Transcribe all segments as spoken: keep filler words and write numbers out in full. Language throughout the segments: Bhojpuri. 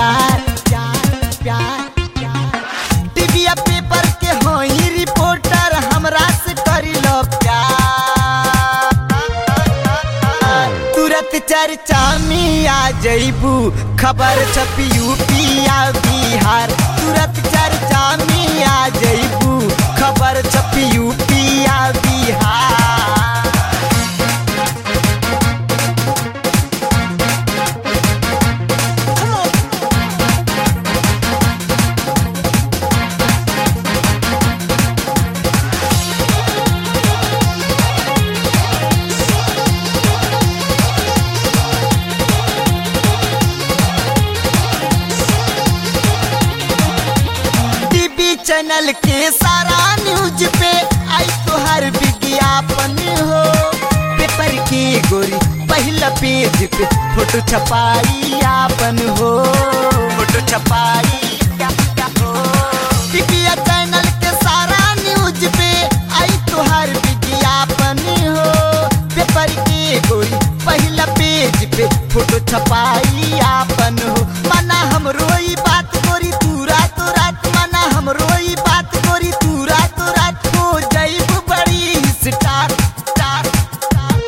प्यार प्यार प्यार प्यार। टीवी या पेपर के होई रिपोर्टर हमरा से करी लो प्यार। तुरंत चर्चा में आ जइबू खबर छपी यूपी या बिहार। तुरंत चर्चा में आ जइबू खबर छपी यूपी या बिहार। चैनल के सारा न्यूज पे आई तो हर विज्ञापन हो। पेपर की गोरी पहला पेज पे फोटो छपाई आपन हो। फोटो छपाई हो। टीवी चैनल के सारा न्यूज पे आई तो हर विज्ञापन हो। पेपर की गोरी पहला पेज पे फोटो छपाई आपन हो। माना हमरो ई बात गोरी तू रात रात माना हमरो ई बात गोरी तू रात रात हो जाइब बड़ी स्टार स्टार स्टार।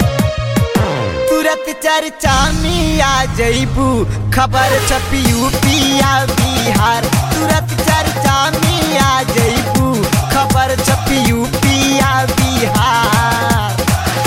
तुरंत चर्चा में आ जइबू खबर छपी यूपी या बिहार। तुरंत चर्चा में आ जइबू खबर छपी यूपी या बिहार।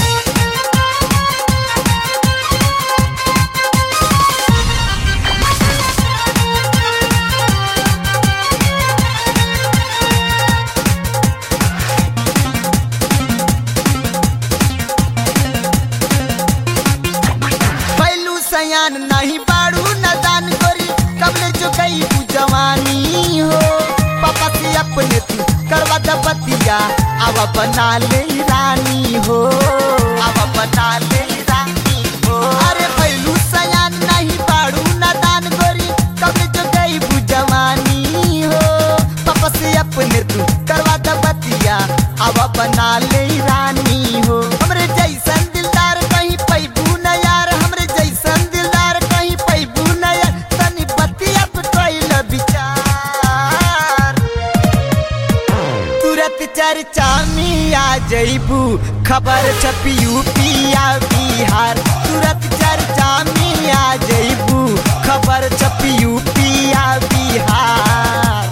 सयान नहीं बाड़ू नदान गोरी कबले जो गई तू जवानी हो। पापा से अपने तू करवा द बतिया आवा बना ले रानी हो। आवा बना ले रानी हो। अरे पहलू सयान नहीं बाड़ू नदान गोरी कबले जो गई तू जवानी हो। पापा से अपने तू करवा द बतिया आवा बना ले रानी हो। हमरे जैसन दिलदार कहीं पैबू न यार। हमरे जैसन दिलदार कहीं पैबू न यार। तनी बतिया पे कइल विचार। तुरंत चर्चा में आ जइबू खबर छपी यूपी या बिहार। तुरंत चर्चा में आ जइबू खबर छपी यूपी या बिहार।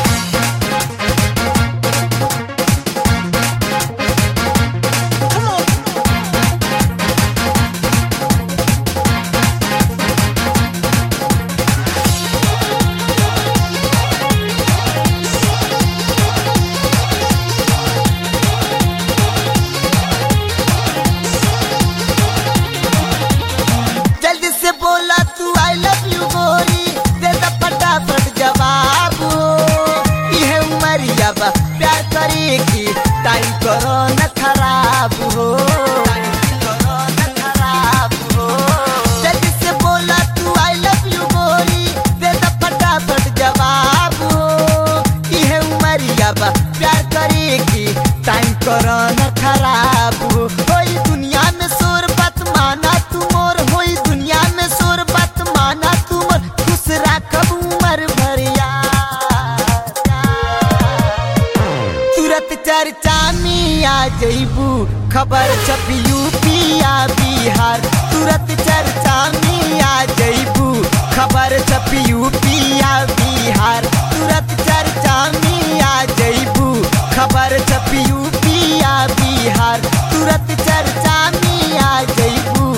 जल्दी से बोला तू आई लव यू गोरी दे द फटाफट जवाब हो। यह उमरिया बा प्यार करे की टाइम करो न खराब हो। जल्दी से बोला तू आई लव यू गोरी दे द फटाफट जवाब हो। यह उमरिया बा प्यार करे की टाइम करो न खराब हो। होई दुनिया में शोर बात माना तू मोर। होई दुनिया में शोर बात माना तू मोर। खुश राखब उमर भर यार। तुरंत चर्चा में आ जइबू खबर छपी यूपी या बिहार। तुरंत चर्चा में आ जइबू खबर छपी यूपी या बिहार। तुरंत चर्चा में आ जइबू खबर छपी यूपी या बिहार। तुरंत चर्चा में आ जइबू